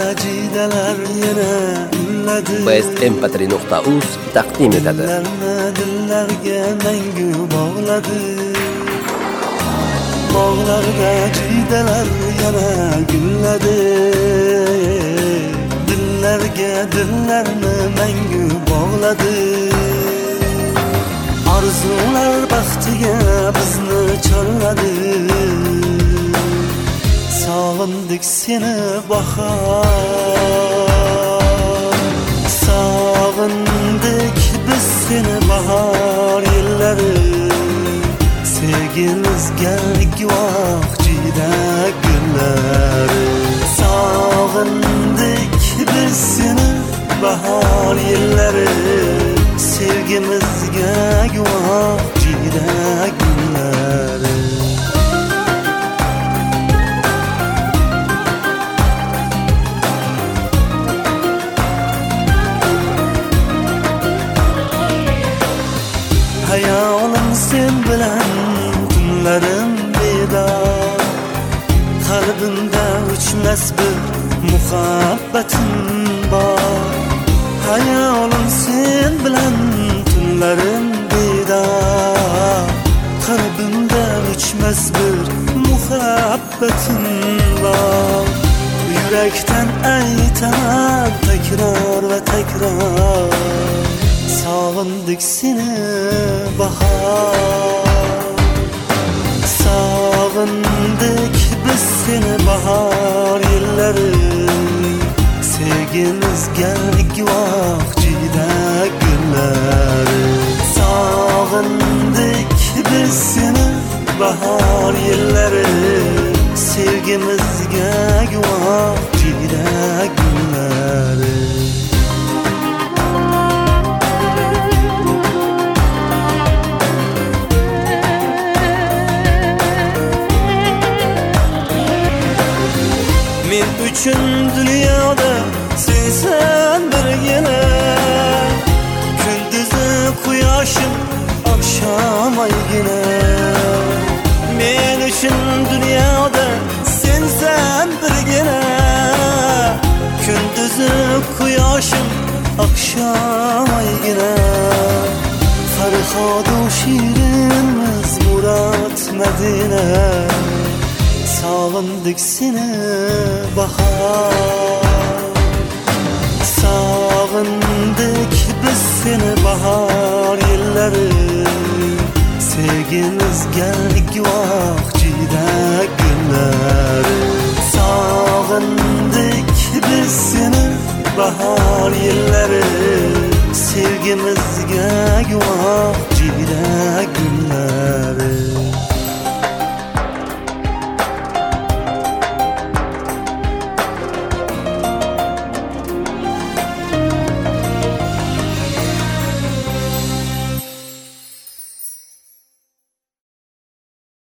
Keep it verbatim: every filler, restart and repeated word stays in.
jidalar yana gulladi. best m p три nuqta uz taqdim etadi. Dillarga mangu bog'ladi. Bog'larga jidalar yana gulladi. Dillarga dillarni mangu bog'ladi. Arzular baxtiga bizni chorladi. Sog'indik seni bahor, sog'indik biz seni bahor yillari. Sevgimizga guvoh jida gullari. Sog'indik biz seni bahor yillari. Sevgimizga guvoh jida gullari. Hayolim sen bilan tunlarim bedor. Qalbimda o'chmas bir muhabbatim bor. Hayolim sen bilan tunlarim bedor. Qalbimda o'chmas bir muhabbatim bor. Yurakdan aytaman takror va takror. Sog'indik seni bahor, sog'indik biz seni bahor yillari. Sevgimizga guvoh jida gullari. Sog'indik biz seni bahor yillari. Sevgimizga guvoh jida gullari. Men uchun dunyoda sensan birgina. Kunduzi quyoshim, oqshom oygina. Men uchun dunyoda sensan birgina. Kunduzi quyoshim, oqshom oygina. Farhodu shirinmiz Murat Madina. Sog'indik seni bahor, sog'indik biz seni bahor yillari. Sevgimizga guvoh jida gullari. Sog'indik biz seni bahor yillari. Sevgimizga guvoh jida gullari.